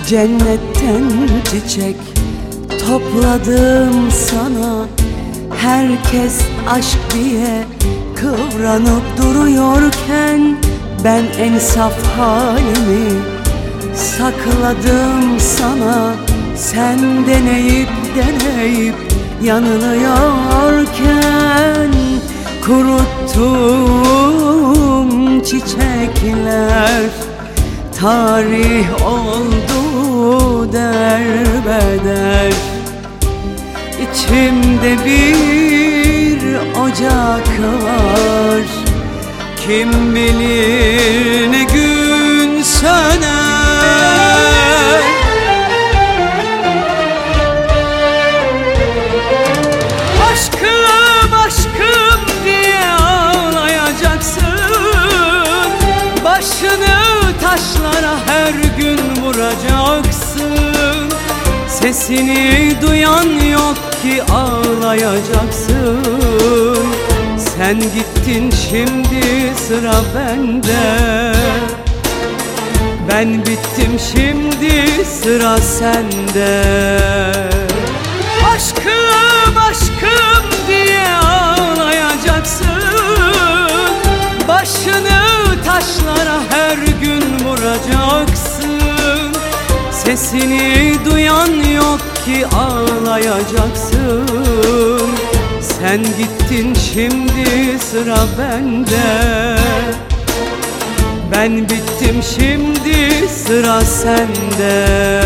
Cennetten çiçek topladım sana. Herkes aşk diye kıvranıp duruyorken ben en saf halimi sakladım sana. Sen deneyip yanılıyorken kuruttum çiçekler. Tarih oldu derbeder. İçimde bir ocak var, kim bilir ne gün söner. Aşkım aşkım diye ağlayacaksın. Başını taşlara her gün vuracaksın. Sesini duyan yok ki ağlayacaksın. Sen gittin şimdi sıra bende. Ben bittim şimdi sıra sende. Aşkım aşkım diye ağlayacaksın. Başını taşlara her gün vuracaksın. Sesini duyan yok ki ağlayacaksın. Sen gittin şimdi sıra bende. Ben bittim şimdi sıra sende.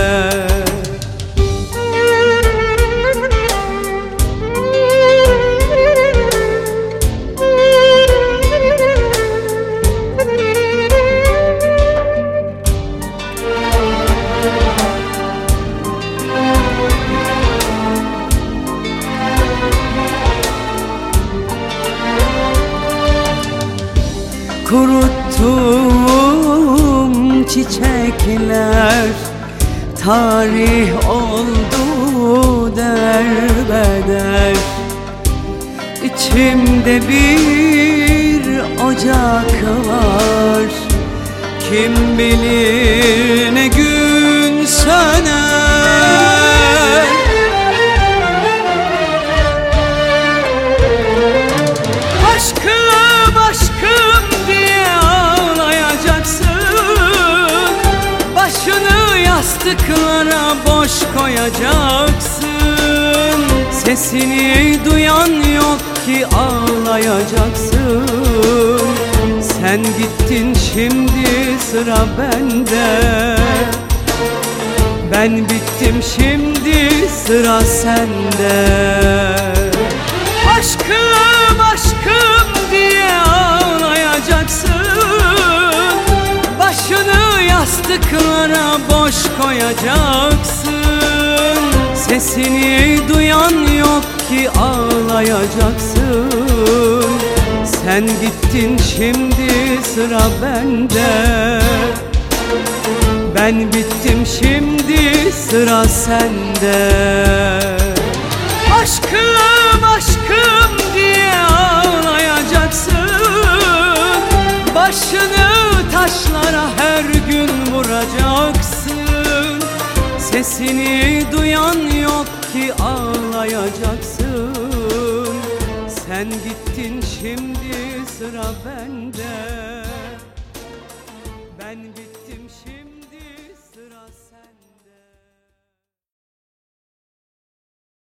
Kuruttum çiçekler. Tarih oldu derbeder. İçimde bir ocak var, kim bilir ne gün söner. Aşkım aşkım diye ağlayacaksın. Başını yastıklara boş koyacaksın. Sesini duyan yok ki ağlayacaksın. Sen gittin şimdi sıra bende. Ben bittim şimdi sıra sende. Aşkım aşkım diye ağlayacaksın. Başını yastıklara boş koyacaksın. Sesini duyan yok ki ağlayacaksın. Sen gittin şimdi sıra bende. Ben bittim şimdi sıra sende. Aşkım aşkım diye ağlayacaksın. Başını taşlara her gün vuracaksın. Sesini duyan yok ki ağlayacaksın. Sen gittin şimdi sıra bende. Ben